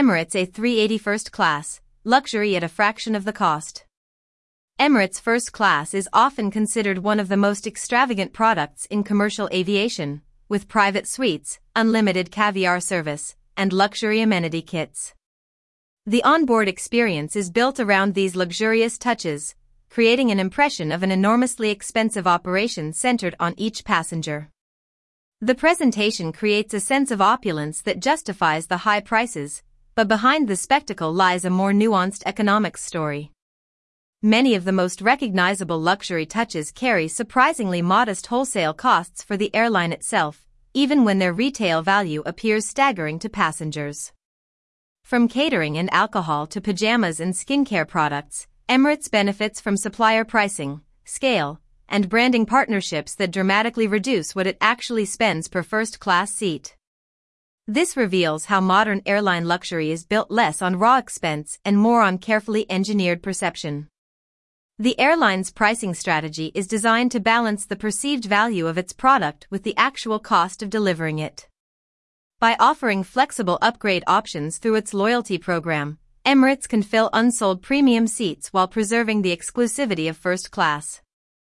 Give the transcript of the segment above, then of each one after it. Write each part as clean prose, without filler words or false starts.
Emirates A380 First Class, luxury at a fraction of the cost. Emirates First Class is often considered one of the most extravagant products in commercial aviation, with private suites, unlimited caviar service, and luxury amenity kits. The onboard experience is built around these luxurious touches, creating an impression of an enormously expensive operation centered on each passenger. The presentation creates a sense of opulence that justifies the high prices, but behind the spectacle lies a more nuanced economics story. Many of the most recognizable luxury touches carry surprisingly modest wholesale costs for the airline itself, even when their retail value appears staggering to passengers. From catering and alcohol to pajamas and skincare products, Emirates benefits from supplier pricing, scale, and branding partnerships that dramatically reduce what it actually spends per first-class seat. This reveals how modern airline luxury is built less on raw expense and more on carefully engineered perception. The airline's pricing strategy is designed to balance the perceived value of its product with the actual cost of delivering it. By offering flexible upgrade options through its loyalty program, Emirates can fill unsold premium seats while preserving the exclusivity of first class.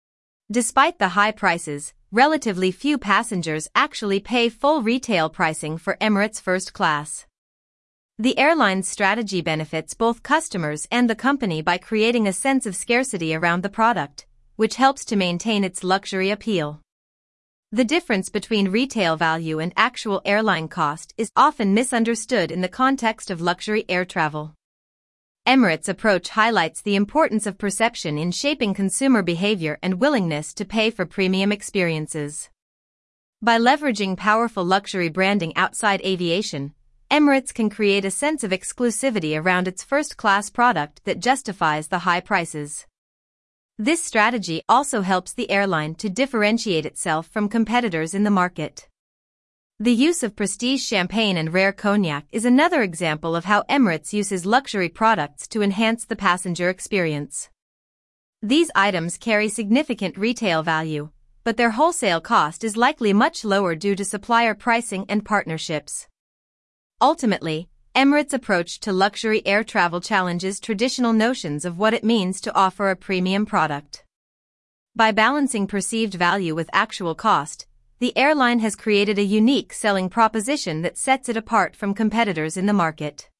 Despite the high prices, relatively few passengers actually pay full retail pricing for Emirates First Class. The airline's strategy benefits both customers and the company by creating a sense of scarcity around the product, which helps to maintain its luxury appeal. The difference between retail value and actual airline cost is often misunderstood in the context of luxury air travel. Emirates' approach highlights the importance of perception in shaping consumer behavior and willingness to pay for premium experiences. By leveraging powerful luxury branding outside aviation, Emirates can create a sense of exclusivity around its first-class product that justifies the high prices. This strategy also helps the airline to differentiate itself from competitors in the market. The use of prestige champagne and rare cognac is another example of how Emirates uses luxury products to enhance the passenger experience. These items carry significant retail value, but their wholesale cost is likely much lower due to supplier pricing and partnerships. Ultimately, Emirates' approach to luxury air travel challenges traditional notions of what it means to offer a premium product. By balancing perceived value with actual cost, the airline has created a unique selling proposition that sets it apart from competitors in the market.